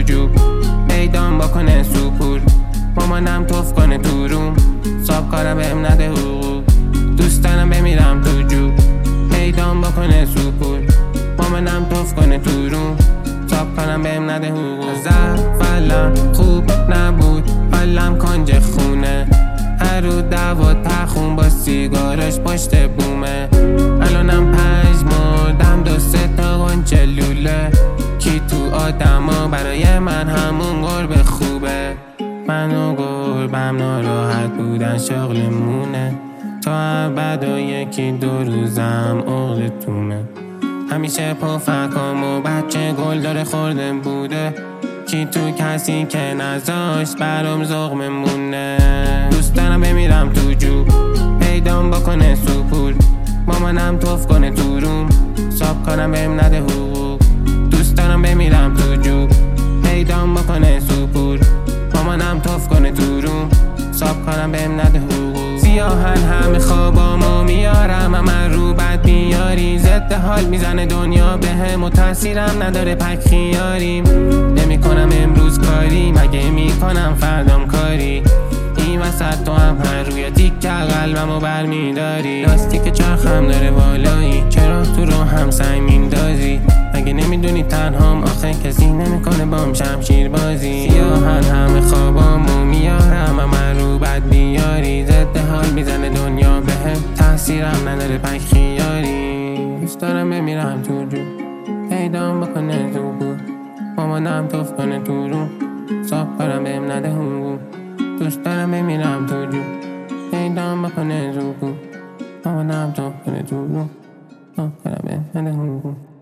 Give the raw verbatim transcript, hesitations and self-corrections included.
جوب، پیدام بکنه سوپور، مامانم توف کنه تو روم، صاحب کارم بهم نده حقوق، دوست دارم بمیرم تو جوب، پیدام بکنه سوپور، مامانم توف کنه تو روم، صاحب کارم بهم نده حقوق. زفلم خوب نبود، حالم کنج خونه، هر رو دعوا تخون با سیگارش پشت بومه، الانم پنج مردم دو سه تا قنچه لوله، کی تو آدما برای من همون گربه خوبه، من و گربم ناراحت بودن شغلمونه، تا ابد و یکی دو روزم عقدتونه، همیشه پفکام و بچه گل داره خورده بوده، کی تو کسی که نذاشت برام ذوق مونه، دوست دارم بمیرم تو جوب، پیدام بکنه سوپور، مامانم توف کنه تو روم، صاحب کنم بهم نده حقوق، دوست دارم بمیرم تو جوب، پیدام بکنه سوپور، مامانم توف کنه تو روم، صاحب کنم بهم نده حقوق. سیاهن همه خوابامو میارم، اما رو بد بیاری، ضد حال میزنه دنیا بهم و تاثیرم نداره پک خیاریم، نمی کنم امروز کاری مگه میکنم فردام کاری، این وسط تو هم هر روی تیک قلبمو برمیداری، لاستیک چرخم داره بالایی، چرا تو رو هم سعی میندازی، مگه نمیدونی تنهام آخه کسی نمیکنه بام شمشیر بازی، سیاهن همه خوابامو میارم، اما رو بد بیاری، ضد حال میزنه دنیا بهم تاثیرم نداره پک خیاری، دوست دارم بمیرم تو جو، پیدام بکنه زوبور، مامانم توف کنه تو روم، صاحب کارم بهم نده حقوق، دوست دارم بمیرم تو جو، پیدام بکنه زوبور، مامانم توف کنه تو روم، صاحب کارم بهم نده حقوق.